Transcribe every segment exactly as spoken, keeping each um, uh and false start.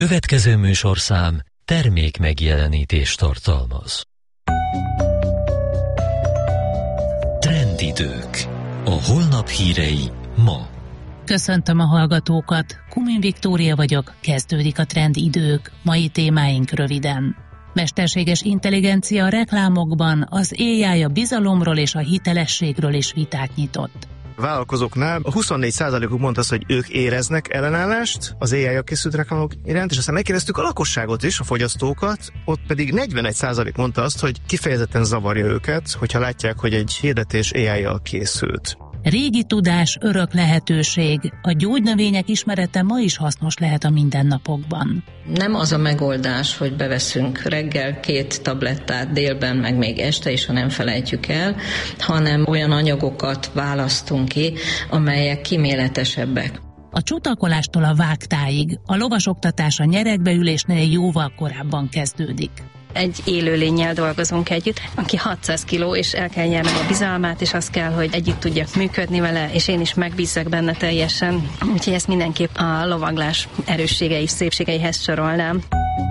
Következő műsorszám termék megjelenítést tartalmaz. Trendidők. A holnap hírei ma. Köszöntöm a hallgatókat, Kumin Viktória vagyok, kezdődik a Trendidők, mai témáink röviden. Mesterséges intelligencia a reklámokban, az á i a bizalomról és a hitelességről is vitát nyitott. A vállalkozóknál a huszonnégy százalékuk mondta azt, hogy ők éreznek ellenállást az á i-jal készült reklámok iránt, és aztán megkérdeztük a lakosságot is, a fogyasztókat, ott pedig negyvenegy százalék mondta azt, hogy kifejezetten zavarja őket, hogyha látják, hogy egy hirdetés á i-jal készült. Régi tudás, örök lehetőség. A gyógynövények ismerete ma is hasznos lehet a mindennapokban. Nem az a megoldás, hogy beveszünk reggel két tablettát, délben, meg még este is, ha nem felejtjük el, hanem olyan anyagokat választunk ki, amelyek kíméletesebbek. A csutakolástól a vágtáig, a lovasoktatás a nyeregbeülésnél jóval korábban kezdődik. Egy élőlénnyel dolgozunk együtt, aki hatszáz kiló, és el kell nyernem a bizalmát, és az kell, hogy együtt tudjak működni vele, és én is megbízzak benne teljesen. Úgyhogy ezt mindenképp a lovaglás erősségei, szépségeihez sorolnám.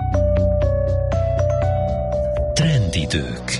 Trendidők.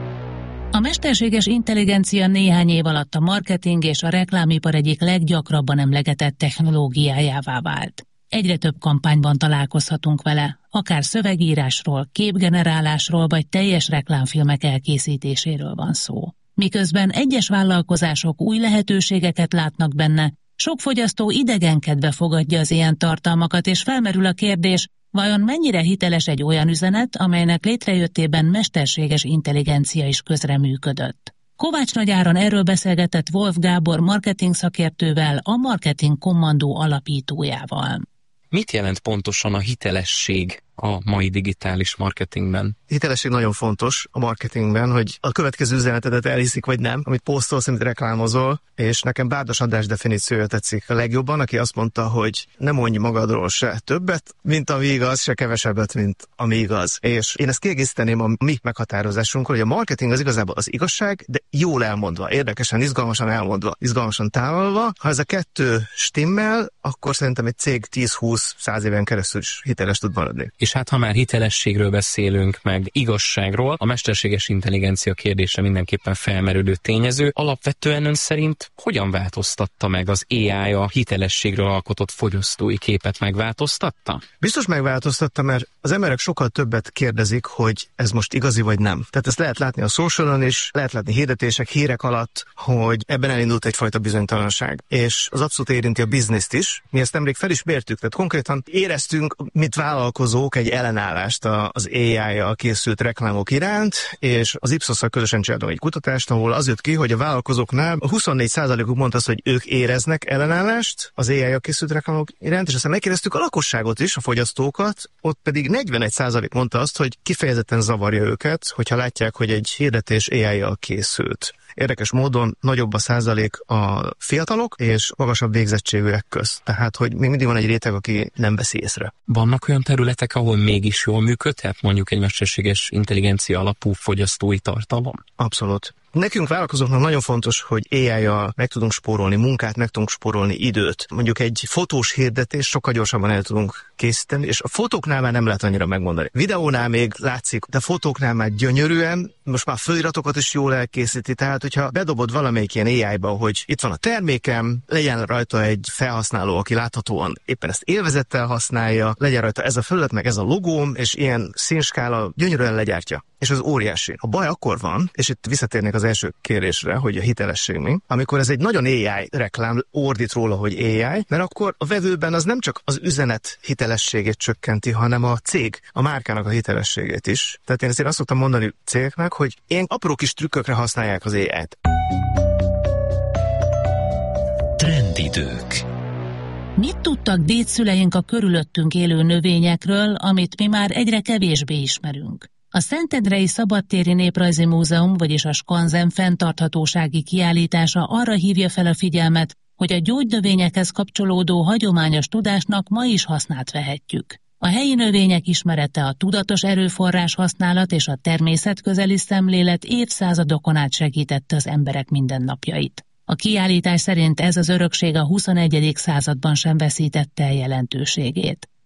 A mesterséges intelligencia néhány év alatt a marketing és a reklámipar egyik leggyakrabban emlegetett technológiájává vált. Egyre több kampányban találkozhatunk vele, akár szövegírásról, képgenerálásról vagy teljes reklámfilmek elkészítéséről van szó. Miközben egyes vállalkozások új lehetőségeket látnak benne, sok fogyasztó idegenkedve fogadja az ilyen tartalmakat, és felmerül a kérdés, vajon mennyire hiteles egy olyan üzenet, amelynek létrejöttében mesterséges intelligencia is közreműködött. Kovács Nagy Áron erről beszélgetett Wolf Gábor marketing szakértővel, a Marketing Kommandó alapítójával. Mit jelent pontosan a hitelesség a mai digitális marketingben? Hitelesség nagyon fontos a marketingben, hogy a következő üzenetedet elhiszik, vagy nem, amit posztolsz, amit reklámozol, és nekem Bárdos András definíciója tetszik a legjobban, aki azt mondta, hogy ne mondj magadról se többet, mint ami igaz, se kevesebbet, mint ami igaz. És én ezt kiegészíteném a mi meghatározásunkról, hogy a marketing az igazából az igazság, de jól elmondva, érdekesen, izgalmasan elmondva, izgalmasan tálalva. Ha ez a kettő stimmel, akkor szerintem egy cég tíz-húsz-száz éven keresztül is hiteles tud maradni. És hát ha már hitelességről beszélünk, meg igazságról, a mesterséges intelligencia kérdése mindenképpen felmerülő tényező. Alapvetően ön szerint hogyan változtatta meg az á i a hitelességről alkotott fogyasztói képet, megváltoztatta? Biztos megváltoztatta, mert az emberek sokkal többet kérdezik, hogy ez most igazi vagy nem. Tehát ezt lehet látni a socialon is, lehet látni hirdetések, hírek alatt, hogy ebben elindult egyfajta bizonytalanság. És az abszolút érinti a bizniszt is. Mi ezt nemrég fel is mértük, tehát konkrétan éreztünk, mint vállalkozók, egy ellenállást az á i-jal készült reklámok iránt, és az Ipsosszal közösen csináltunk egy kutatást, ahol az jött ki, hogy a vállalkozóknál a huszonnégy százalékuk mondta azt, hogy ők éreznek ellenállást az á i-jal készült reklámok iránt, és aztán megkérdeztük a lakosságot is, a fogyasztókat, ott pedig negyvenegy százalék mondta azt, hogy kifejezetten zavarja őket, hogyha látják, hogy egy hirdetés á i-jal készült. Érdekes módon nagyobb a százalék a fiatalok és magasabb végzettségűek közt. Tehát, hogy még mindig van egy réteg, aki nem veszi észre. Vannak olyan területek, ahol mégis jól működhet, mondjuk egy mesterséges intelligencia alapú fogyasztói tartalom? Abszolút. Nekünk vállalkozóknak nagyon fontos, hogy á i-jal meg tudunk spórolni munkát, meg tudunk spórolni időt. Mondjuk egy fotós hirdetés sokkal gyorsabban el tudunk készíteni, és a fotóknál már nem lehet annyira megmondani. Videónál még látszik, de fotóknál már gyönyörűen, most már föliratokat is jól elkészíti, tehát hogyha bedobod valamelyik ilyen á i-ba, hogy itt van a termékem, legyen rajta egy felhasználó, aki láthatóan éppen ezt élvezettel használja, legyen rajta ez a felület, meg ez a logóm, és ilyen színskála gyönyörűen legyártja. És az óriási. A baj akkor van, és itt visszatérnék az első kérdésre, hogy a hitelesség mi, amikor ez egy nagyon á i reklám ordít róla, hogy á i, mert akkor a vevőben az nem csak az üzenet hitelességét csökkenti, hanem a cég, a márkának a hitelességét is. Tehát én ezért azt szoktam mondani cégeknek, hogy ilyen apró kis trükkökre használják az á i-t. Trendidők. Mit tudtak dédszüleink a körülöttünk élő növényekről, amit mi már egyre kevésbé ismerünk? A Szentendrei Szabadtéri Néprajzi Múzeum, vagyis a Skanzen fenntarthatósági kiállítása arra hívja fel a figyelmet, hogy a gyógynövényekhez kapcsolódó hagyományos tudásnak ma is hasznát vehetjük. A helyi növények ismerete, a tudatos erőforrás használat és a természetközeli szemlélet évszázadokon át segítette az emberek mindennapjait. A kiállítás szerint ez az örökség a huszonegyedik században sem veszítette el jelentőségét.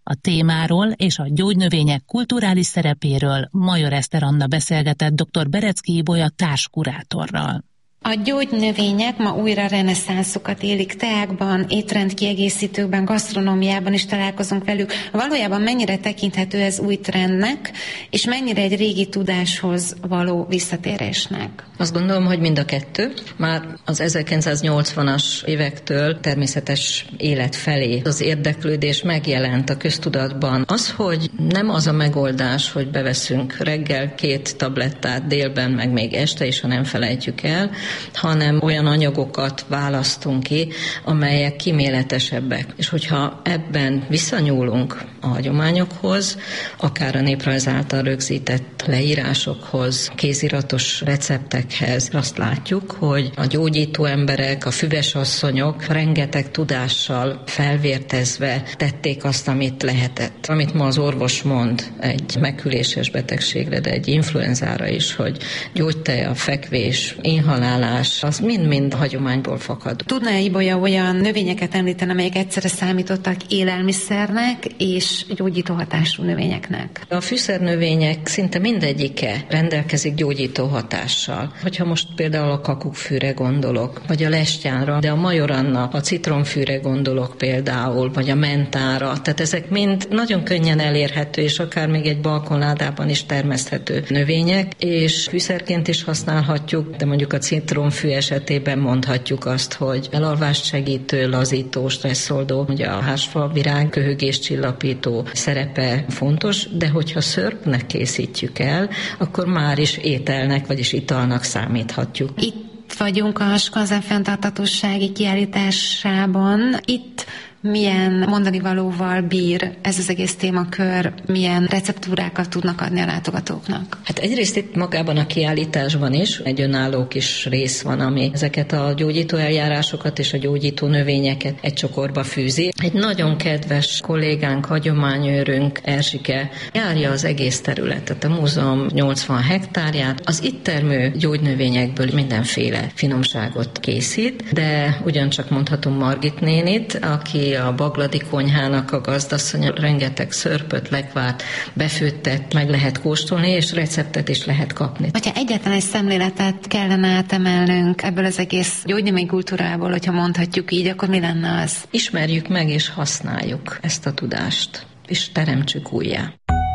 A témáról és a gyógynövények kulturális szerepéről Major Eszter Anna beszélgetett dr. Berecki Ibolya társkurátorral. A gyógynövények ma újra reneszánszukat élik, teákban, étrendkiegészítőkben, gasztronómiában is találkozunk velük. Valójában mennyire tekinthető ez új trendnek, és mennyire egy régi tudáshoz való visszatérésnek? Azt gondolom, hogy mind a kettő. Már az ezerkilencszáznyolcvanas évektől természetes élet felé az érdeklődés megjelent a köztudatban. Az, hogy nem az a megoldás, hogy beveszünk reggel két tablettát, délben, meg még este is, ha nem felejtjük el, hanem olyan anyagokat választunk ki, amelyek kíméletesebbek. És hogyha ebben visszanyúlunk a hagyományokhoz, akár a néprajz által rögzített leírásokhoz, kéziratos receptekhez, azt látjuk, hogy a gyógyító emberek, a füvesasszonyok rengeteg tudással felvértezve tették azt, amit lehetett. Amit ma az orvos mond egy meghűléses betegségre, de egy influenzára is, hogy gyógyteja, fekvés, inhalálás, az mind-mind hagyományból fakad. Tudna-e Ibolya olyan növényeket említeni, amelyek egyszerre számítottak élelmiszernek és gyógyító hatású növényeknek? A fűszernövények szinte mindegyike rendelkezik gyógyító hatással. Hogyha most például a kakukkfűre gondolok, vagy a lestjánra, de a Major Anna, a citromfűre gondolok például, vagy a mentára, tehát ezek mind nagyon könnyen elérhető, és akár még egy balkonládában is termeszthető növények, és fűszerként is használhatjuk, de mondjuk a citromfű esetében mondhatjuk azt, hogy elalvást segítő, lazító, stresszoldó, ugye a hársfalvirág köhögéscsillapító szerepe fontos, de hogyha szörpnek készítjük el, akkor már is ételnek, vagyis italnak számíthatjuk. Itt vagyunk a Skanzen fenntarthatósági kiállításában. Itt milyen mondani valóval bír ez az egész témakör, milyen receptúrákat tudnak adni a látogatóknak? Hát egyrészt itt magában a kiállításban is egy önálló kis rész van, ami ezeket a gyógyító eljárásokat és a gyógyító növényeket egy csokorba fűzi. Egy nagyon kedves kollégánk, hagyományőrünk, Erzsike járja az egész területet, a múzeum nyolcvan hektárját. Az itt termő gyógynövényekből mindenféle finomságot készít, de ugyancsak mondhatom Margit nénit, aki a Bagladi konyhának a gazdasszonya, rengeteg szörpöt, lekvárt, befőttet meg lehet kóstolni, és receptet is lehet kapni. Hogyha egyetlen egy szemléletet kellene átemelnünk ebből az egész gyógynövénykultúrából, hogyha mondhatjuk így, akkor mi lenne az? Ismerjük meg és használjuk ezt a tudást, és teremtsük újjá.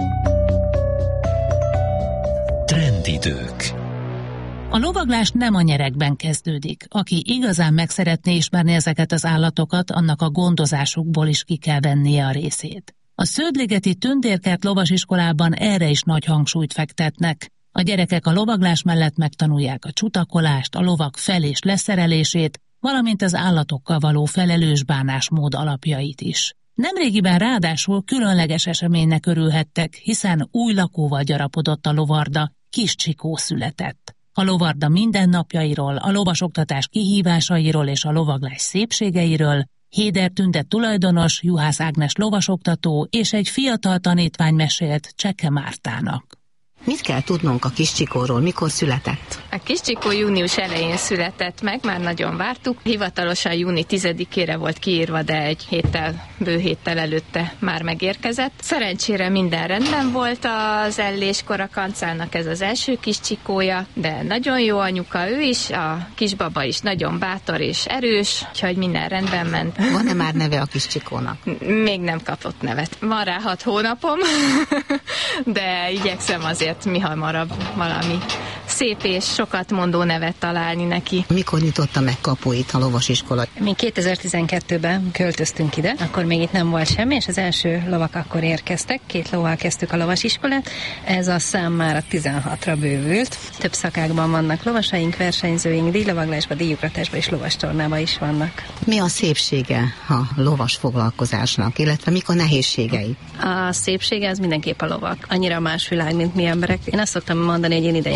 Trendidők. A lovaglás nem a nyerekben kezdődik. Aki igazán meg szeretné ismerni ezeket az állatokat, annak a gondozásukból is ki kell vennie a részét. A Sződligeti Tündérkert lovasiskolában erre is nagy hangsúlyt fektetnek. A gyerekek a lovaglás mellett megtanulják a csutakolást, a lovak fel- és leszerelését, valamint az állatokkal való felelős bánásmód alapjait is. Nemrégiben ráadásul különleges eseménynek örülhettek, hiszen új lakóval gyarapodott a lovarda, Kis Csikó született. A lovarda mindennapjairól, a lovasoktatás kihívásairól és a lovaglás szépségeiről Héder Tünde tulajdonos, Juhász Ágnes lovasoktató és egy fiatal tanítvány mesélt Cseke Mártának. Mit kell tudnunk a Kis Csikóról, mikor született? A Kis Csikó június elején született meg, már nagyon vártuk. Hivatalosan júni tizedikére volt kiírva, de egy héttel, bő héttel előtte már megérkezett. Szerencsére minden rendben volt az elléskor, a kancának ez az első Kis Csikója, de nagyon jó anyuka ő is, a kisbaba is nagyon bátor és erős, úgyhogy minden rendben ment. Van-e már neve a Kis Csikónak? Még nem kapott nevet. Van rá hat hónapom, de igyekszem azért mi hamarabb valami szép és sokat mondó nevet találni neki. Mikor nyitotta meg kapuit a lovasiskola? Mi kétezer-tizenkettőben költöztünk ide, akkor még itt nem volt semmi, és az első lovak akkor érkeztek. Két lovval kezdtük a lovasiskolát. Ez a szám már a tizenhatra bővült. Több szakákban vannak lovasaink, versenyzőink, díjlovaglásban, díjugratásban és lovastornában is vannak. Mi a szépsége a lovas foglalkozásnak, illetve mik a nehézségei? A szépsége az mindenképp a lovak. Annyira más világ, mint mi emberek. Én azt szoktam mondani, hogy én ide járok terápiára,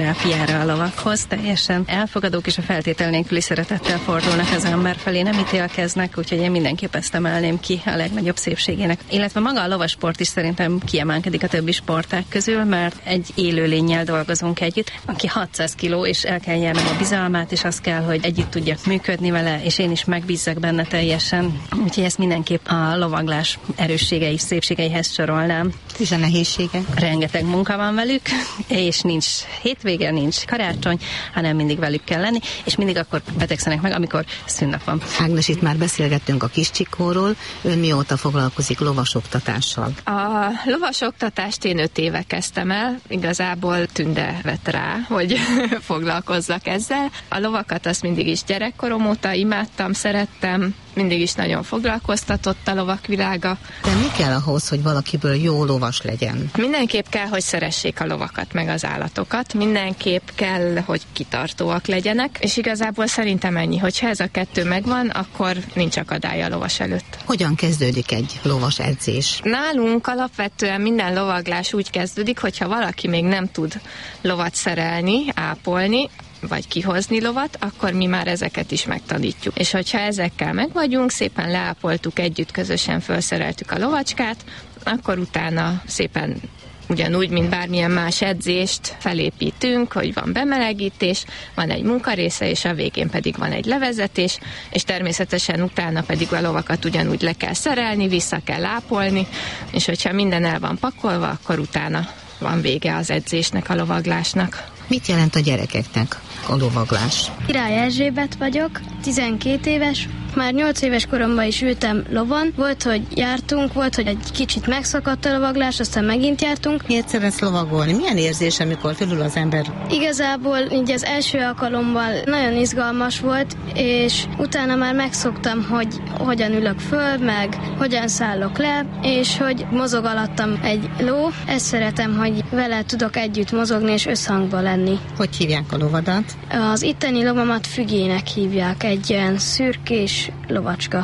terápiára a lovakhoz, teljesen elfogadók, és a feltétel nélküli szeretettel fordulnak az ember felé, nem ítélkeznek, úgyhogy én mindenképp ezt emelném ki a legnagyobb szépségének. Illetve maga a lovasport is szerintem kiemelkedik a többi sportág közül, mert egy élőlénnyel dolgozunk együtt, aki hatszáz kiló, és el kell nyernem a bizalmát, és az kell, hogy együtt tudjak működni vele, és én is megbízzak benne teljesen. Úgyhogy ezt mindenképp a lovaglás erősségei, szépségeihez sorolnám. És a nehézségek? Rengeteg munka van velük, és nincs hétvége, nincs karácsony, hanem mindig velük kell lenni, és mindig akkor betegszenek meg, amikor szünnap van. Ágnes, itt már beszélgettünk a kis Csikóról. Ön mióta foglalkozik lovasoktatással? A lovasoktatást én öt éve kezdtem el, igazából Tünde vett rá, hogy foglalkozzak ezzel. A lovakat azt mindig is gyerekkorom óta imádtam, szerettem, mindig is nagyon foglalkoztatott a lovak világa. De mi kell ahhoz, hogy valakiből jó lovas legyen? Mindenképp kell, hogy szeressék a lovakat, meg az állatokat. Mindenképp kell, hogy kitartóak legyenek, és igazából szerintem ennyi. Hogyha ez a kettő megvan, akkor nincs akadály a lovas előtt. Hogyan kezdődik egy lovas edzés? Nálunk alapvetően minden lovaglás úgy kezdődik, hogyha valaki még nem tud lovat szerelni, ápolni, vagy kihozni lovat, akkor mi már ezeket is megtanítjuk. És hogyha ezekkel megvagyunk, szépen leápoltuk együtt, közösen felszereltük a lovacskát, akkor utána szépen ugyanúgy, mint bármilyen más edzést felépítünk, hogy van bemelegítés, van egy munkarésze, és a végén pedig van egy levezetés, és természetesen utána pedig a lovakat ugyanúgy le kell szerelni, vissza kell ápolni, és hogyha minden el van pakolva, akkor utána van vége az edzésnek, a lovaglásnak. Mit jelent a gyerekeknek a lovaglás? Király Erzsébet vagyok, tizenkét éves, már nyolc éves koromban is ültem lovon. Volt, hogy jártunk, volt, hogy egy kicsit megszakadt a lovaglás, aztán megint jártunk. Miért szeretsz lovagolni? Milyen érzés, amikor fölül az ember? Igazából így az első alkalommal nagyon izgalmas volt, és utána már megszoktam, hogy hogyan ülök föl, meg hogyan szállok le, és hogy mozog alattam egy ló. Ezt szeretem, hogy vele tudok együtt mozogni és összhangba lenni. Hogy hívják a lovadat? Az itteni lovamat Fügének hívják, egy ilyen szürkés lovacska.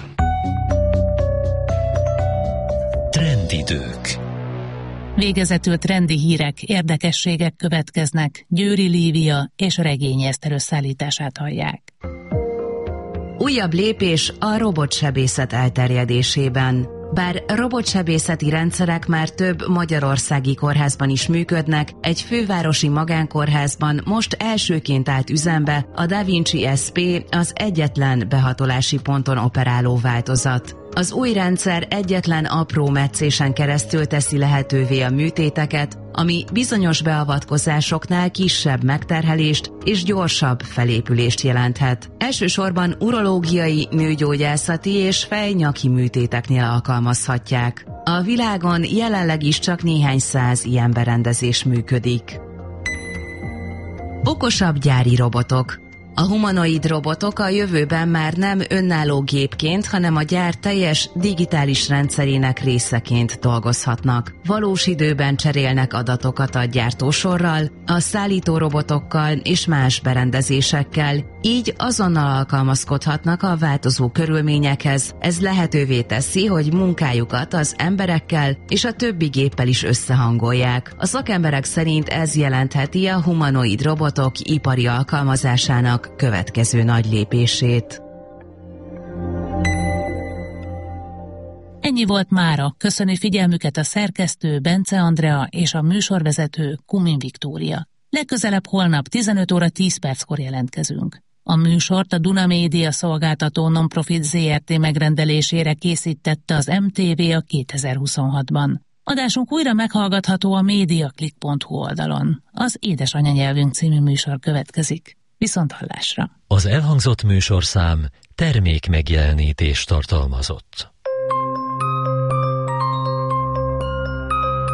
Trendidők. Végezetül trendi hírek, érdekességek következnek. Győri Lívia és Regényi Eszter összeállítását hallják. Újabb lépés a robotsebészet elterjedésében. Bár robotsebészeti rendszerek már több magyarországi kórházban is működnek, egy fővárosi magánkórházban most elsőként állt üzembe a Da Vinci es pé, az egyetlen behatolási ponton operáló változat. Az új rendszer egyetlen apró metszésen keresztül teszi lehetővé a műtéteket, ami bizonyos beavatkozásoknál kisebb megterhelést és gyorsabb felépülést jelenthet. Elsősorban urológiai, nőgyógyászati és fejnyaki műtéteknél alkalmazhatják. A világon jelenleg is csak néhány száz ilyen berendezés működik. Okosabb gyári robotok. A humanoid robotok a jövőben már nem önálló gépként, hanem a gyár teljes digitális rendszerének részeként dolgozhatnak. Valós időben cserélnek adatokat a gyártósorral, a szállító robotokkal és más berendezésekkel, így azonnal alkalmazkodhatnak a változó körülményekhez. Ez lehetővé teszi, hogy munkájukat az emberekkel és a többi géppel is összehangolják. A szakemberek szerint ez jelentheti a humanoid robotok ipari alkalmazásának következő nagy lépését. Ennyi volt mára. Köszöni figyelmüket a szerkesztő Bence Andrea és a műsorvezető Kumin Viktória. Legközelebb holnap tizenöt óra tíz perckor jelentkezünk. A műsort a Duna Média szolgáltató non-profit zé er té megrendelésére készítette az em té vé a kétezer-huszonhatban. Adásunk újra meghallgatható a mediaclick pont hu oldalon. Az Édesanyanyelvünk című műsor következik. Viszonthallásra! Az elhangzott műsorszám termék megjelenítést tartalmazott.